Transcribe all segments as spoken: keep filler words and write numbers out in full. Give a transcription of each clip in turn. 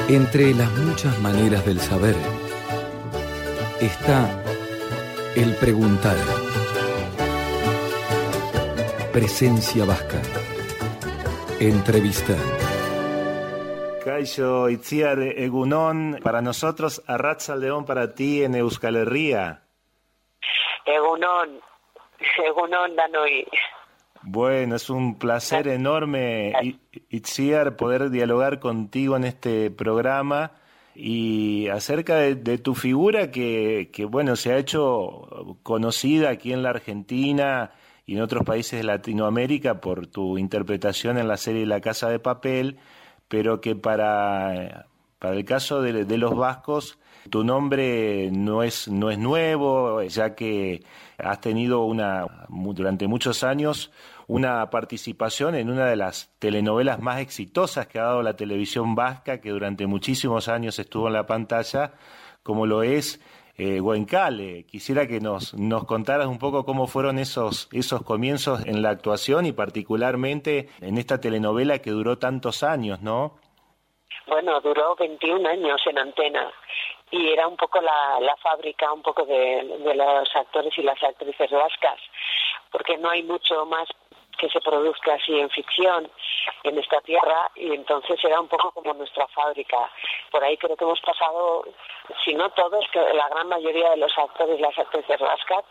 Entre las muchas maneras del saber está el preguntar. Presencia vasca. Entrevista. Kaixo Itziar Egunon, para nosotros, Arratsaldeon para ti en Euskal Herria. Egunon, Egunon Danoi. Bueno, es un placer enorme, Itziar, poder dialogar contigo en este programa y acerca de, de tu figura que, que, bueno, se ha hecho conocida aquí en la Argentina y en otros países de Latinoamérica por tu interpretación en la serie La Casa de Papel, pero que para, para el caso de, de los vascos, tu nombre no es, no es nuevo, ya que has tenido una durante muchos años una participación en una de las telenovelas más exitosas que ha dado la televisión vasca, que durante muchísimos años estuvo en la pantalla, como lo es eh, Goenkale. Quisiera que nos, nos contaras un poco cómo fueron esos, esos comienzos en la actuación y particularmente en esta telenovela que duró tantos años, ¿no? Bueno, duró veintiún años en antena y era un poco la, la fábrica un poco de, de los actores y las actrices vascas, porque no hay mucho más que se produzca así en ficción en esta tierra, y entonces era un poco como nuestra fábrica. Por ahí creo que hemos pasado, si no todos, que la gran mayoría de los actores y las actrices vascas.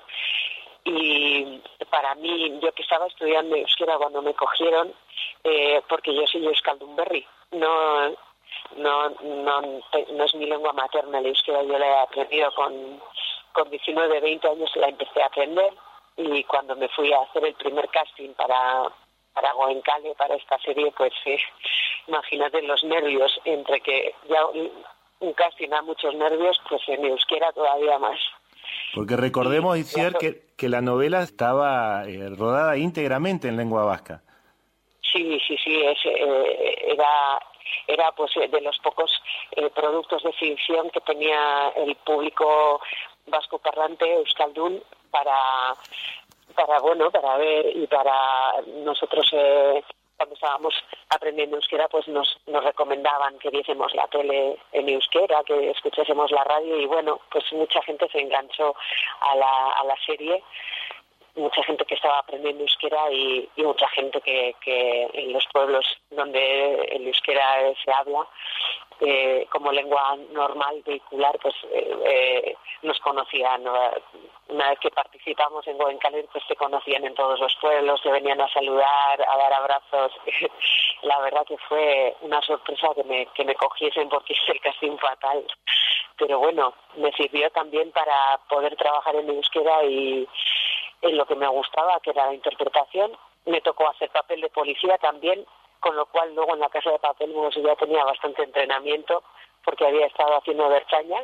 Y para mí, yo que estaba estudiando euskera cuando me cogieron, eh, porque yo soy euskaldunberri, no, no, no, no es mi lengua materna el euskera, yo la he aprendido con, con diecinueve, veinte años, la empecé a aprender. Y cuando me fui a hacer el primer casting para, para Goenkale, para esta serie, pues eh, imagínate los nervios, entre que ya un, un casting da muchos nervios, pues en euskera todavía más. Porque recordemos, Itziar, que, que la novela estaba eh, rodada íntegramente en lengua vasca. Sí, sí, sí, es, eh, era, era pues de los pocos eh, productos de ficción que tenía el público vasco parlante, euskaldun, para, para bueno, para ver, y para nosotros eh, cuando estábamos aprendiendo euskera, pues nos, nos recomendaban que viésemos la tele en euskera, que escuchásemos la radio, y bueno, pues mucha gente se enganchó a la, a la serie, mucha gente que estaba aprendiendo euskera y, y mucha gente que, que en los pueblos donde el euskera se habla eh, como lengua normal, vehicular, pues eh, eh, nos conocían, ¿no? Una vez que participamos en Goenkale, pues se conocían en todos los pueblos, se venían a saludar, a dar abrazos. La verdad que fue una sorpresa que me, que me cogiesen, porque hice el casting fatal. Pero bueno, me sirvió también para poder trabajar en euskera y en lo que me gustaba, que era la interpretación. Me tocó hacer papel de policía también, con lo cual luego en La Casa de Papel pues, ya tenía bastante entrenamiento, porque había estado haciendo berchañas.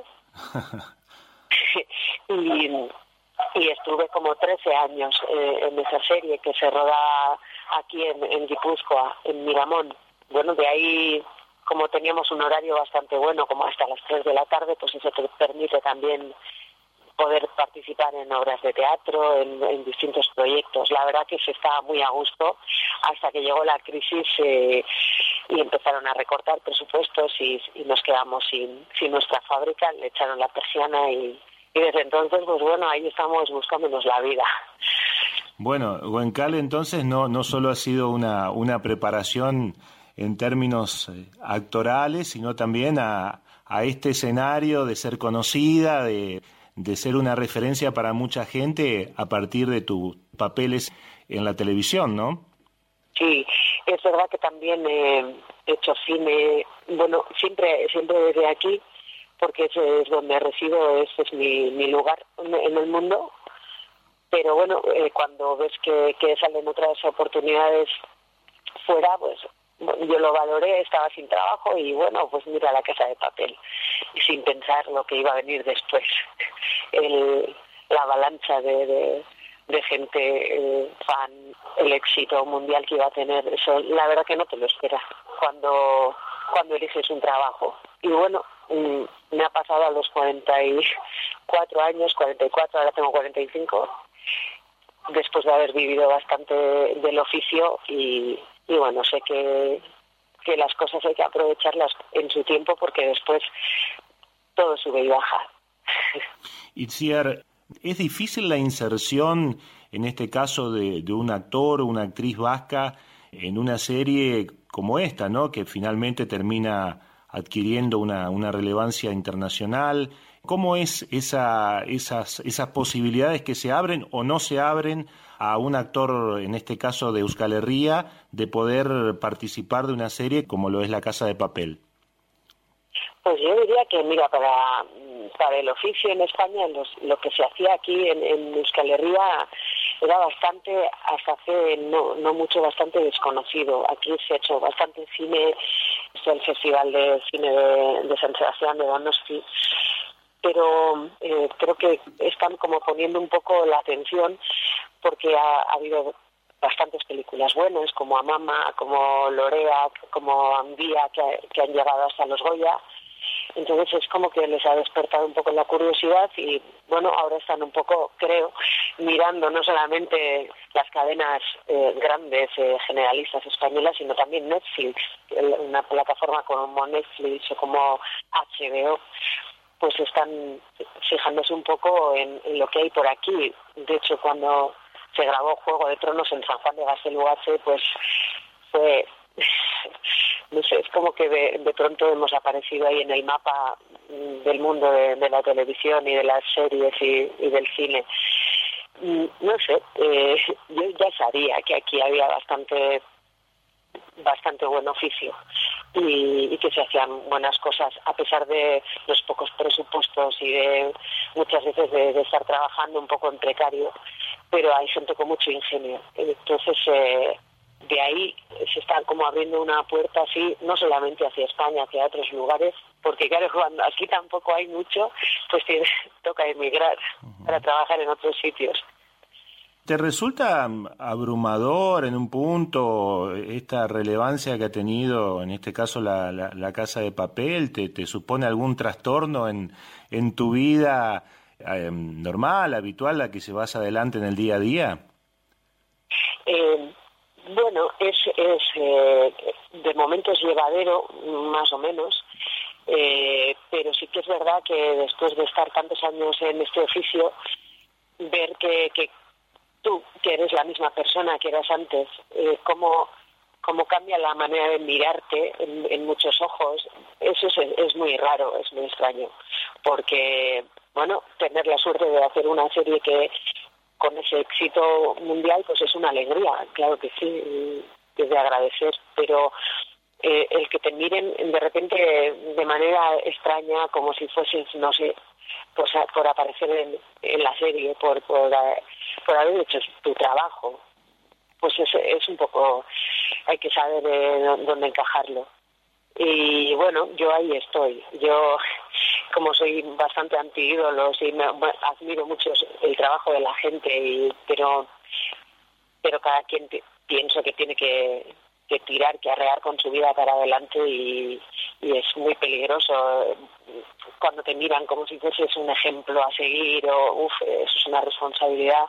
y, y estuve como trece años eh, en esa serie que se roda aquí en, en Guipúzcoa, en Miramón. Bueno, de ahí, como teníamos un horario bastante bueno, como hasta las tres de la tarde, pues eso te permite también poder participar en obras de teatro, en, en distintos proyectos. La verdad que se estaba muy a gusto hasta que llegó la crisis eh, y empezaron a recortar presupuestos y, y nos quedamos sin, sin nuestra fábrica, le echaron la persiana y, y desde entonces, pues bueno, ahí estamos buscándonos la vida. Bueno, Goenkale entonces no, no solo ha sido una, una preparación en términos eh, actorales, sino también a, a este escenario de ser conocida, de de ser una referencia para mucha gente a partir de tus papeles en la televisión, ¿no? Sí, es verdad que también eh, he hecho cine, bueno, siempre siempre desde aquí, porque ese es donde resido, ese es mi, mi lugar en el mundo, pero bueno, eh, cuando ves que, que salen otras oportunidades fuera, pues yo lo valoré, estaba sin trabajo y bueno, pues mira La Casa de Papel, y sin pensar lo que iba a venir después, el, la avalancha de, de, de gente eh, fan, el éxito mundial que iba a tener, eso la verdad que no te lo esperas cuando, cuando eliges un trabajo. Y bueno, me ha pasado a los cuarenta y cuatro años, cuarenta y cuatro, ahora tengo cuarenta y cinco, después de haber vivido bastante del oficio y, y bueno, sé que que las cosas hay que aprovecharlas en su tiempo porque después todo sube y baja. Itziar, ¿es difícil la inserción, en este caso, de, de un actor o una actriz vasca en una serie como esta, ¿no? Que finalmente termina adquiriendo una, una relevancia internacional? ¿Cómo es esa, esas, esas posibilidades que se abren o no se abren a un actor, en este caso de Euskal Herria, de poder participar de una serie como lo es La Casa de Papel? Pues yo diría que, mira, para, para el oficio en España, los, lo que se hacía aquí en, en Euskal Herria era bastante, hasta hace no, no mucho, bastante desconocido. Aquí se ha hecho bastante cine, es el Festival de Cine de, de San Sebastián de Donosti, pero eh, creo que están como poniendo un poco la atención porque ha, ha habido bastantes películas buenas, como Amama, como Lorea, como Ambía, que, que han llegado hasta los Goya. Entonces es como que les ha despertado un poco la curiosidad y, bueno, ahora están un poco, creo, mirando no solamente las cadenas eh, grandes, eh, generalistas españolas, sino también Netflix, una plataforma como Netflix o como H B O, pues están fijándose un poco en, en lo que hay por aquí. De hecho, cuando se grabó Juego de Tronos en San Juan de Gaztelugatxe, pues fue... no sé, es como que de, de pronto hemos aparecido ahí en el mapa del mundo de, de la televisión y de las series y, y del cine. No sé, eh, yo ya sabía que aquí había bastante bastante buen oficio y, y que se hacían buenas cosas a pesar de los pocos presupuestos y de muchas veces de, de estar trabajando un poco en precario, pero hay gente con mucho ingenio. Entonces eh, de ahí se está como abriendo una puerta así, no solamente hacia España, hacia otros lugares, porque claro, cuando aquí tampoco hay mucho, pues tiene, toca emigrar uh-huh. para trabajar en otros sitios. ¿Te resulta abrumador en un punto esta relevancia que ha tenido, en este caso, la, la, la Casa de Papel? ¿Te, te supone algún trastorno en, en tu vida eh, normal, habitual, la que llevas adelante en el día a día? Eh, bueno, es, es eh, de momento es llevadero, más o menos, eh, pero sí que es verdad que después de estar tantos años en este oficio, ver que... que tú, que eres la misma persona que eras antes, eh, cómo, cómo cambia la manera de mirarte en, en muchos ojos, eso es, es muy raro, es muy extraño, porque, bueno, tener la suerte de hacer una serie que con ese éxito mundial, pues es una alegría, claro que sí, es de agradecer, pero eh, el que te miren de repente de manera extraña, como si fueses, no sé, pues por aparecer en, en la serie, por, por por haber hecho tu trabajo, pues es, es un poco, hay que saber eh, dónde encajarlo. Y bueno, yo ahí estoy. Yo, como soy bastante anti-ídolos y me, bueno, admiro mucho el trabajo de la gente, y, pero pero cada quien te, pienso que tiene que, que tirar, que arrear con su vida para adelante, y, y es muy peligroso cuando te miran como si fueses un ejemplo a seguir, o uff, eso es una responsabilidad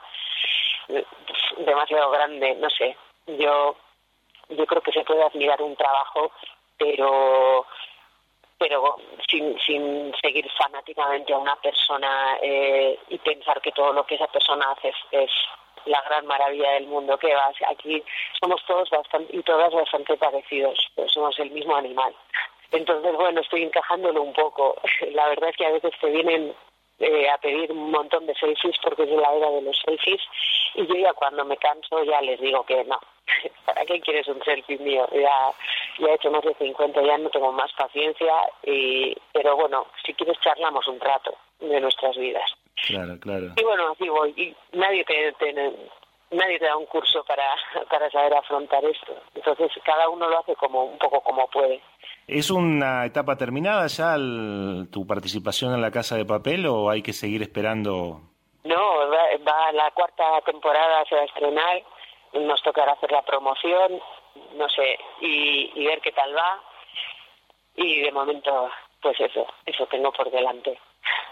demasiado grande, no sé. Yo yo creo que se puede admirar un trabajo, pero pero sin sin seguir fanáticamente a una persona eh, y pensar que todo lo que esa persona hace es, es la gran maravilla del mundo. Que va, aquí somos todos bastante y todas bastante parecidos, pero somos el mismo animal. Entonces, bueno, estoy encajándolo un poco. La verdad es que a veces te vienen eh, a pedir un montón de selfies porque es la era de los selfies, y yo ya cuando me canso ya les digo que no. ¿Para qué quieres un selfie mío? Ya, ya he hecho más de cincuenta, ya no tengo más paciencia, y, pero bueno, si quieres charlamos un rato de nuestras vidas. Claro, claro. Y bueno, así voy. Y nadie te, te, nadie te da un curso para, para saber afrontar esto. Entonces cada uno lo hace como un poco como puede. ¿Es una etapa terminada ya el, tu participación en La Casa de Papel, o hay que seguir esperando? No, va, va la cuarta temporada, se va a estrenar, nos tocará hacer la promoción, no sé, y, y ver qué tal va. Y de momento, pues eso, eso tengo por delante.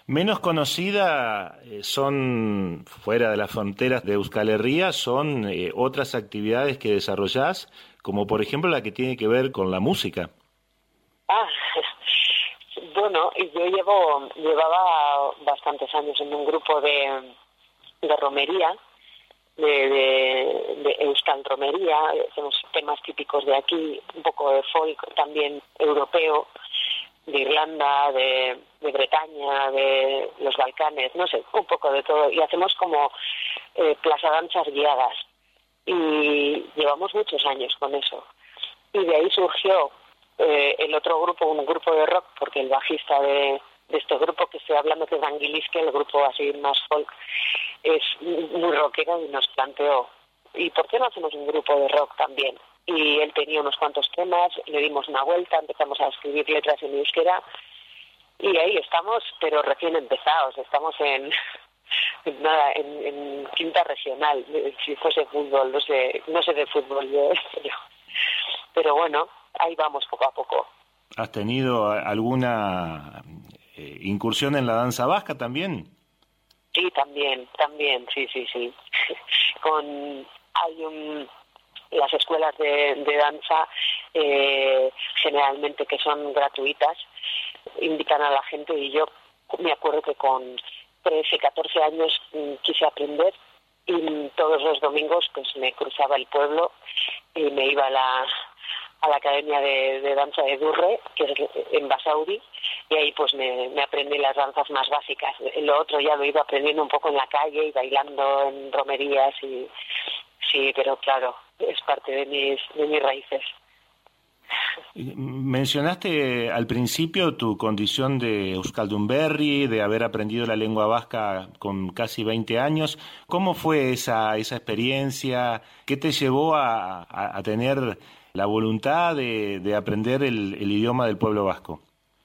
Menos conocida eh, son, fuera de las fronteras de Euskal Herria, son eh, otras actividades que desarrollás, como por ejemplo la que tiene que ver con la música. Ah, bueno, yo llevo llevaba bastantes años en un grupo de, de romería, de, de, de Euskal Romería, hacemos temas típicos de aquí, un poco de folk también europeo, de Irlanda, de, de Bretaña, de los Balcanes, no sé, un poco de todo, y hacemos como eh, plazadanzas guiadas, y llevamos muchos años con eso, y de ahí surgió eh, el otro grupo, un grupo de rock, porque el bajista de, de este grupo que estoy hablando, que es Anguilisque, el grupo así más folk, es muy rockero, y nos planteó, ¿y por qué no hacemos un grupo de rock también? Y él tenía unos cuantos temas, le dimos una vuelta, empezamos a escribir letras en euskera, y ahí estamos, pero recién empezados, estamos en nada, en, en quinta regional, si fuese fútbol, no sé, no sé de fútbol yo, pero, pero bueno, ahí vamos poco a poco. ¿Has tenido alguna eh, incursión en la danza vasca también? Sí, también, también, sí, sí, sí. Con hay un las escuelas de, de danza eh, generalmente que son gratuitas, invitan a la gente, y yo me acuerdo que con trece, catorce años mmm, quise aprender, y todos los domingos pues me cruzaba el pueblo y me iba a la, a la academia de, de danza de Durre, que es en Basauri, y ahí pues me, me aprendí las danzas más básicas. Lo otro ya lo iba aprendiendo un poco en la calle y bailando en romerías, y sí, pero claro, es parte de mis, de mis raíces. Mencionaste al principio tu condición de euskaldunberri, de haber aprendido la lengua vasca con casi veinte años. ¿Cómo fue esa esa experiencia? ¿Qué te llevó a, a, a tener la voluntad de, de aprender el, el idioma del pueblo vasco?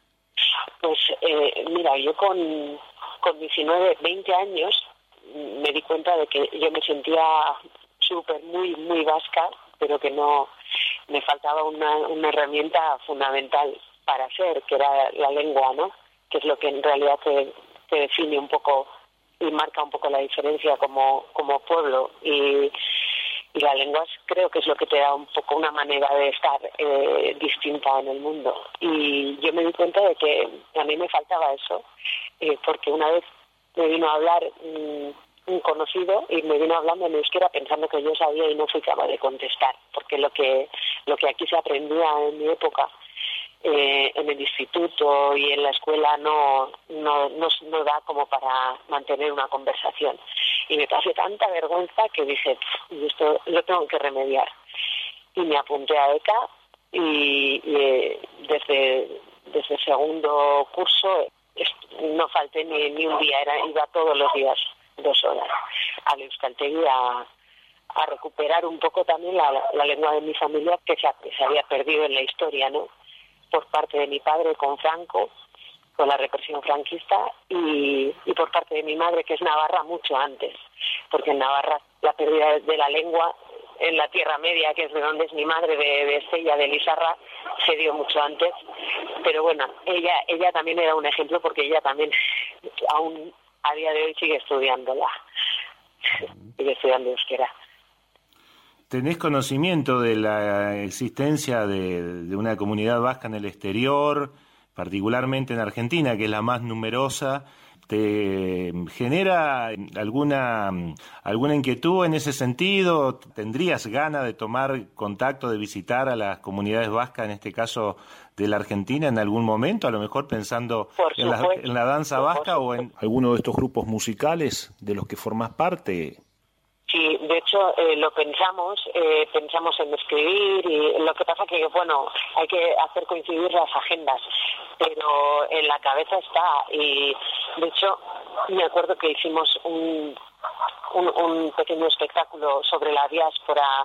Pues eh, mira, yo con, con diecinueve, veinte años me di cuenta de que yo me sentía súper, muy, muy vasca, pero que no me faltaba una, una herramienta fundamental para ser, que era la lengua, ¿no? Que es lo que en realidad te, te define un poco y marca un poco la diferencia como, como pueblo. Y, y la lengua creo que es lo que te da un poco una manera de estar eh, distinta en el mundo. Y yo me di cuenta de que a mí me faltaba eso, eh, porque una vez me vino a hablar mmm, un conocido y me vino hablando en euskera pensando que yo sabía, y no fui capaz de contestar, porque lo que lo que aquí se aprendía en mi época eh, en el instituto y en la escuela no, no no no da como para mantener una conversación, y me pasé tanta vergüenza que dije, esto lo tengo que remediar, y me apunté a ECA, y, y desde desde el segundo curso no falté ni, ni un día, era iba todos los días dos horas al Euskaltegi a, a recuperar un poco también la, la lengua de mi familia, que se, que se había perdido en la historia, ¿no? Por parte de mi padre con Franco, con la represión franquista, y, y por parte de mi madre, que es navarra, mucho antes, porque en Navarra la pérdida de la lengua en la Tierra Media, que es de donde es mi madre, de, de Estella, de Lizarra, se dio mucho antes. Pero bueno, ella ella también era un ejemplo, porque ella también aún a día de hoy sigue estudiándola, sigue estudiando euskera. ¿Tenés conocimiento de la existencia de, de una comunidad vasca en el exterior, particularmente en Argentina, que es la más numerosa? ¿Te genera alguna alguna inquietud en ese sentido? ¿Tendrías ganas de tomar contacto, de visitar a las comunidades vascas, en este caso de la Argentina, en algún momento? A lo mejor pensando en la, en la danza vasca o en alguno de estos grupos musicales de los que formás parte. Sí, de hecho eh, lo pensamos, eh, pensamos en escribir, y lo que pasa que, bueno, hay que hacer coincidir las agendas, pero en la cabeza está. Y de hecho me acuerdo que hicimos un, un, un pequeño espectáculo sobre la diáspora,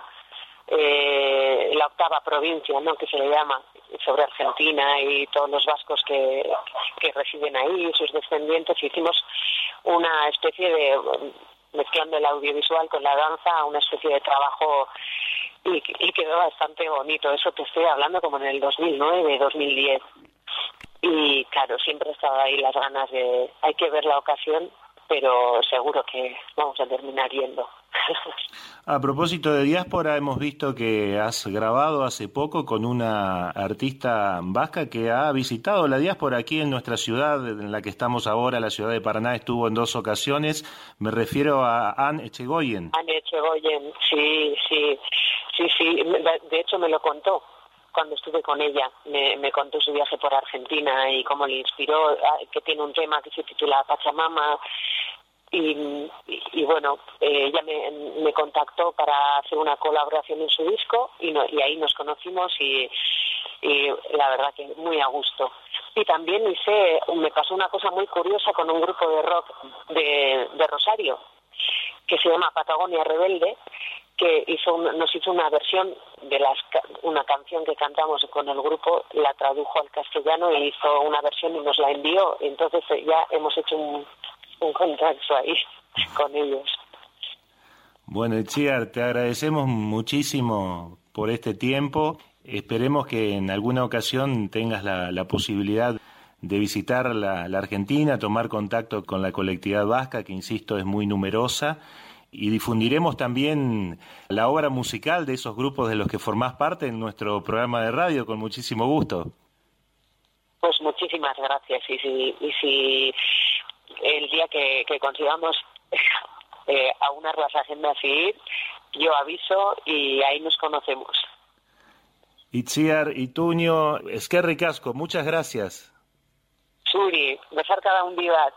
eh, la octava provincia, ¿no?, que se le llama, sobre Argentina y todos los vascos que, que residen ahí, sus descendientes. Hicimos una especie de, mezclando el audiovisual con la danza, una especie de trabajo, y, y quedó bastante bonito. Eso te estoy hablando como en el dos mil nueve, dos mil diez. y claro, siempre estaba ahí las ganas de, hay que ver la ocasión, pero seguro que vamos a terminar yendo. A propósito de diáspora, hemos visto que has grabado hace poco con una artista vasca que ha visitado la diáspora aquí en nuestra ciudad, en la que estamos ahora, la ciudad de Paraná, estuvo en dos ocasiones. Me refiero a Anne Echegoyen. Anne Echegoyen, sí, sí, sí, sí. De hecho, me lo contó cuando estuve con ella. Me, me contó su viaje por Argentina y cómo le inspiró, que tiene un tema que se titula Pachamama. Y, y, y bueno, eh, ella me, me contactó para hacer una colaboración en su disco y, no, y ahí nos conocimos y, y la verdad que muy a gusto. Y también hice, me pasó una cosa muy curiosa con un grupo de rock de, de Rosario que se llama Patagonia Rebelde, que hizo un, nos hizo una versión de las, una canción que cantamos con el grupo, la tradujo al castellano e hizo una versión y nos la envió. Entonces ya hemos hecho un un contacto ahí con ellos. Bueno, Itziar, te agradecemos muchísimo por este tiempo. Esperemos que en alguna ocasión tengas la, la posibilidad de visitar la, la Argentina, tomar contacto con la colectividad vasca, que insisto es muy numerosa, y difundiremos también la obra musical de esos grupos de los que formás parte en nuestro programa de radio con muchísimo gusto. Pues muchísimas gracias. Y si, y si el día que, que consigamos eh, aunar las agendas y ir, yo aviso y ahí nos conocemos. Itziar Ituño, eskerrik asko, muchas gracias. Suri, besar cada un vivat.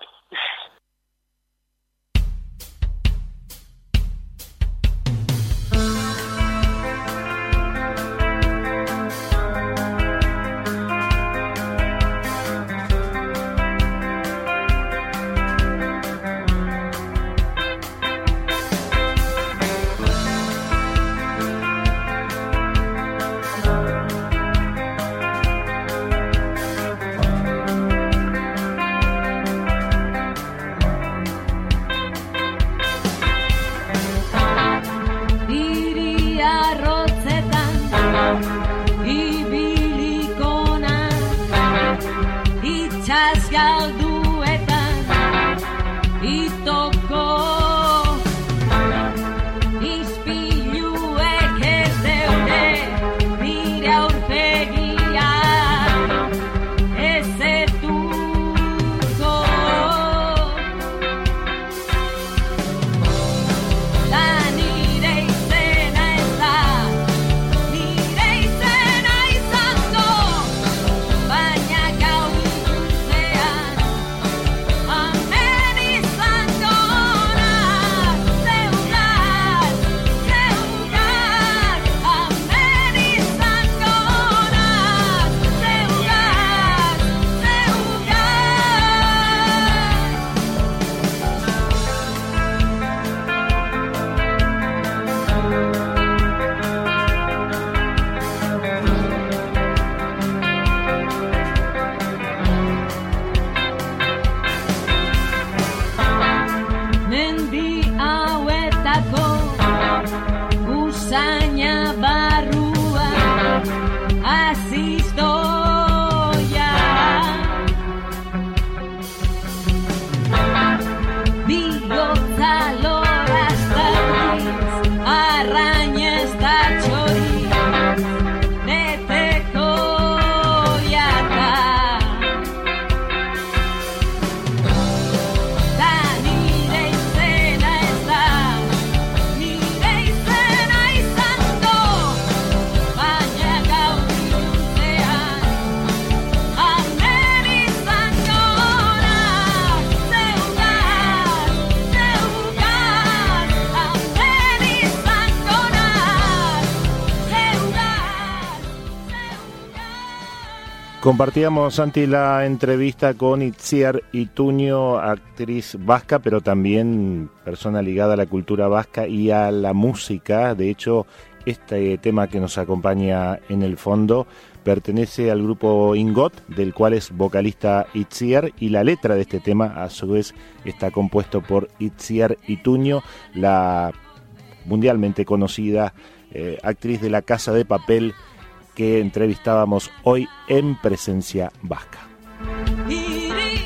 Compartíamos, Santi, la entrevista con Itziar Ituño, actriz vasca, pero también persona ligada a la cultura vasca y a la música. De hecho, este tema que nos acompaña en el fondo pertenece al grupo Ingot, del cual es vocalista Itziar, y la letra de este tema, a su vez, está compuesto por Itziar Ituño, la mundialmente conocida eh, actriz de La Casa de Papel, que entrevistábamos hoy en Presencia Vasca.